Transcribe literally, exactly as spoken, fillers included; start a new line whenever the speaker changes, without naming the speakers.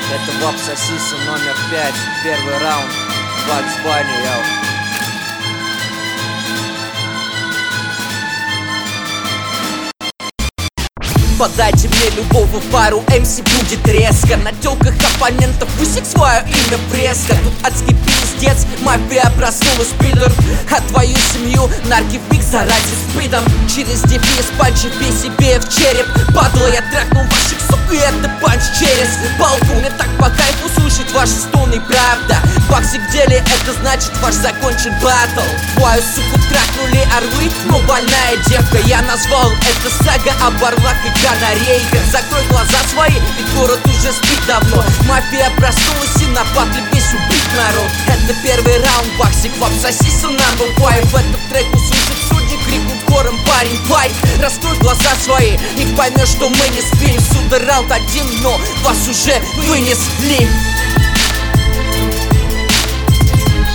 Это Вап Сосиса номер пять, первый раунд, Бакс Банни, яу.
Подайте мне любого пару, эм си будет резко. На тёлках оппонентов высек свое имя преска. Тут адский пиздец, мафия проснулась, пидор. А твою семью нарки в миг заразит спидом. Через дефис панчи бей себе в череп. Падла, я трахнул ваших сук, и это панч через балку. Мне так по кайфу слушать ваши стоны, правда. Баксик в деле, это значит ваш закончен баттл. Твою суку трахнули орлы, но больная девка. Я назвал это сага об орлах и канарейках. Закрой глаза свои, ведь город уже спит давно. Мафия проснулась и на батле весь убит народ. Это первый раунд, Баксик, Вап Сосиса number five. В этом треку слышат судьи, крикнут хором парень файт. Раскрой глаза свои и поймешь, что мы не спим. Сюда раунд один, но вас уже вынесли.